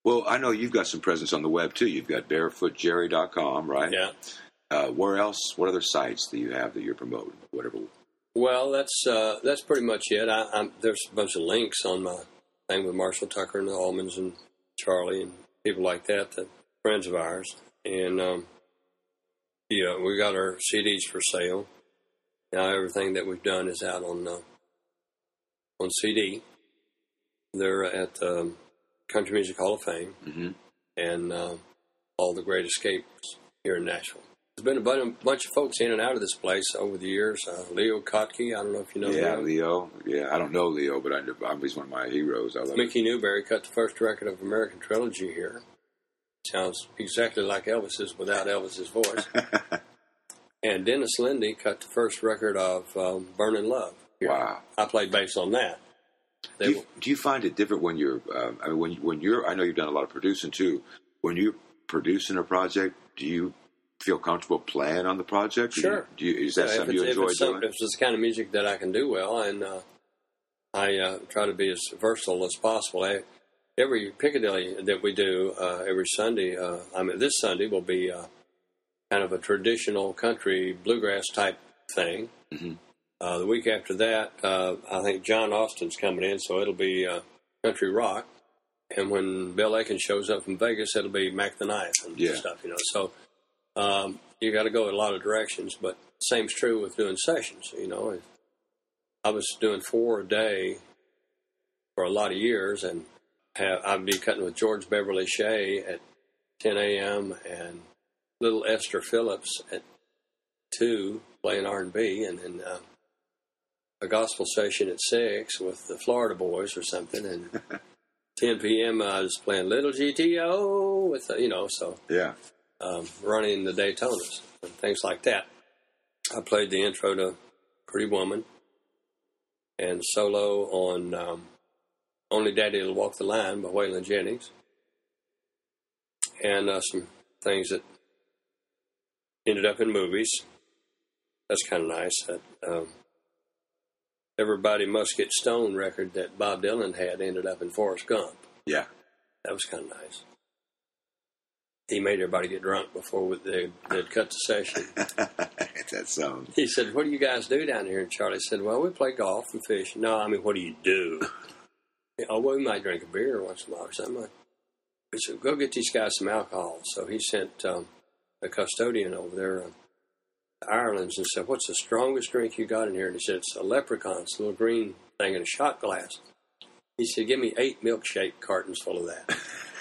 Well, I know you've got some presence on the web, too. You've got barefootjerry.com, right? Yeah. Where else? What other sites do you have that you're promoting? Whatever. Well, that's pretty much it. There's a bunch of links on my thing with Marshall Tucker and the Allmans and Charlie and people like that friends of ours. And, we got our CDs for sale. Now everything that we've done is out on CD. They're at the Country Music Hall of Fame and All the Great Escapes here in Nashville. There's been a bunch of folks in and out of this place over the years. Leo Kottke, I don't know if you know him. Leo. Yeah, I don't know Leo, but he's one of my heroes. I love Mickey Newberry cut the first record of American Trilogy here. Sounds exactly like Elvis's without Elvis's voice. And Dennis Lindy cut the first record of Burning Love here. Wow. I played bass on that. Do you find it different when you're, when you're, I know you've done a lot of producing too. When you're producing a project, do you feel comfortable playing on the project? Sure. Is that something you enjoy doing? If it's the kind of music that I can do well, and I try to be as versatile as possible. Every Piccadilly that we do every Sunday, this Sunday will be kind of a traditional country bluegrass type thing. Mm-hmm. The week after that, I think John Austin's coming in, so it'll be country rock. And when Bill Aiken shows up from Vegas, it'll be Mac the Knife and stuff, So you got to go in a lot of directions, but same's true with doing sessions. I was doing 4 a day for a lot of years, and I'd be cutting with George Beverly Shea at 10 a.m. and little Esther Phillips at 2 playing R&B, and then a gospel session at 6 with the Florida Boys or something, and 10 p.m. I was playing Little GTO with running the Daytonas and things like that. I played the intro to Pretty Woman and solo on Only Daddy'll Walk the Line by Waylon Jennings, and some things that ended up in movies. That's kind of nice. That Everybody Must Get Stoned record that Bob Dylan had ended up in Forrest Gump. Yeah. That was kind of nice. He made everybody get drunk before they'd cut the session. That song. He said, "What do you guys do down here?" And Charlie said, "Well, we play golf and fish." "No, I mean, what do you do?" "Oh, well, we might drink a beer once in a while or something." We said, "Go get these guys some alcohol." So he sent the custodian over there to Ireland's and said, "What's the strongest drink you got in here?" And he said, "It's a Leprechaun. It's a little green thing in a shot glass." He said, "Give me 8 milkshake cartons full of that."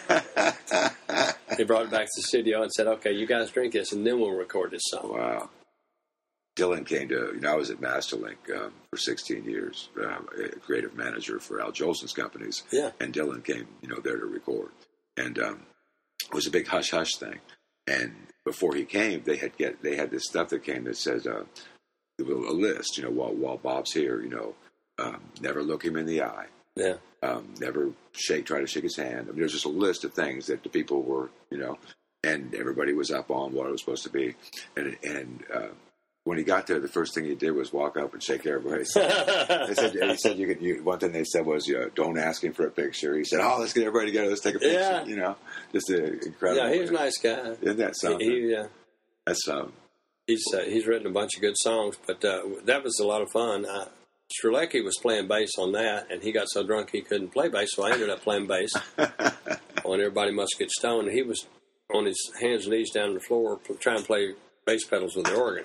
He brought it back to the studio and said, "Okay, you guys drink this, and then we'll record this song." Wow. Dylan came to, I was at Masterlink for 16 years, a creative manager for Al Jolson's companies. Yeah. And Dylan came, there to record. And it was a big hush-hush thing. And before he came, they had this stuff that came that says, a list, while Bob's here, never look him in the eye. Yeah. Never try to shake his hand. There's just a list of things that the people were, and everybody was up on what it was supposed to be. And when he got there, the first thing he did was walk up and shake everybody's hand. He said one thing they said was, don't ask him for a picture. He said, "Oh, let's get everybody together. Let's take a picture." Yeah. Just an incredible. Yeah, he's a nice guy. Isn't that something? That's He's written a bunch of good songs, but that was a lot of fun. Strzelecki was playing bass on that, and he got so drunk he couldn't play bass, so I ended up playing bass on Everybody Must Get Stoned. He was on his hands and knees down on the floor trying to play bass pedals with the organ.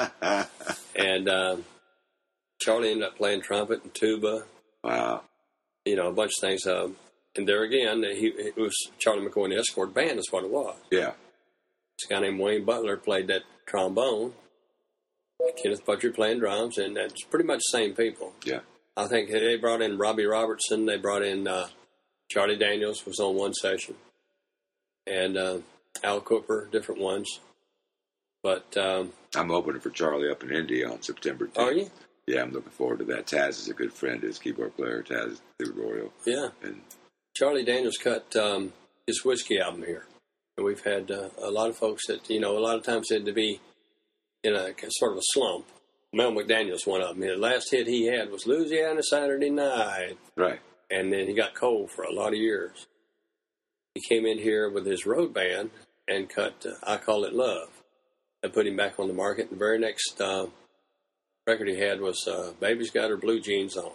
And Charlie ended up playing trumpet and tuba. Wow. A bunch of things. And there again, it was Charlie McCoy and the Escort Band is what it was. Yeah. This guy named Wayne Butler played that trombone. Kenneth Butcher playing drums, and that's pretty much the same people. Yeah. I think they brought in Robbie Robertson. They brought in Charlie Daniels was on one session. And Al Cooper, different ones. But I'm opening for Charlie up in India on September 10th. Are you? Yeah, I'm looking forward to that. Taz is a good friend, his keyboard player, Taz Gregorio. Yeah. And Charlie Daniels cut his whiskey album here. And we've had a lot of folks that, a lot of times had to be in a sort of a slump. Mel McDaniel's one of them. The last hit he had was Louisiana Saturday Night. Right. And then he got cold for a lot of years. He came in here with his road band and cut I Call It Love. I put him back on the market. The very next record he had was Baby's Got Her Blue Jeans On.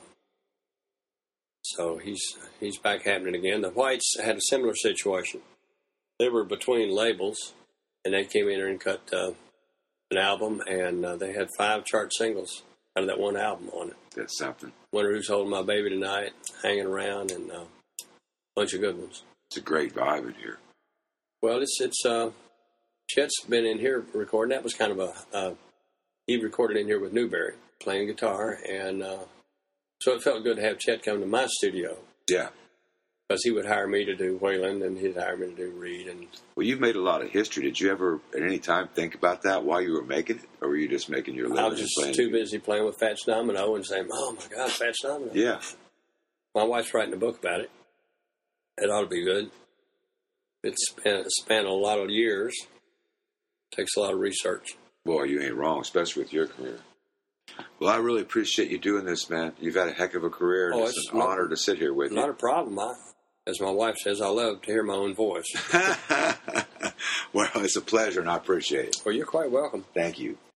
So he's back happening again. The Whites had a similar situation. They were between labels, and they came in here and cut an album, and they had 5 chart singles out of that one album on it. That's something. Wonder Who's Holding My Baby Tonight, Hanging Around, and a bunch of good ones. It's a great vibe in here. Well, it's Chet's been in here recording. That was kind of he recorded in here with Newberry, playing guitar, and so it felt good to have Chet come to my studio. Yeah. Because he would hire me to do Waylon, and he'd hire me to do Reed. And well, you've made a lot of history. Did you ever, at any time, think about that while you were making it, or were you just making your living? I was just too busy playing with Fats Domino and saying, "Oh my God, Fats Domino!" Yeah. My wife's writing a book about it. It ought to be good. It's spanned a lot of years. Takes a lot of research. Boy, you ain't wrong, especially with your career. Well, I really appreciate you doing this, man. You've had a heck of a career, and it's an honor to sit here with you. Not a problem. As my wife says, I love to hear my own voice. Well, it's a pleasure, and I appreciate it. Well, you're quite welcome. Thank you.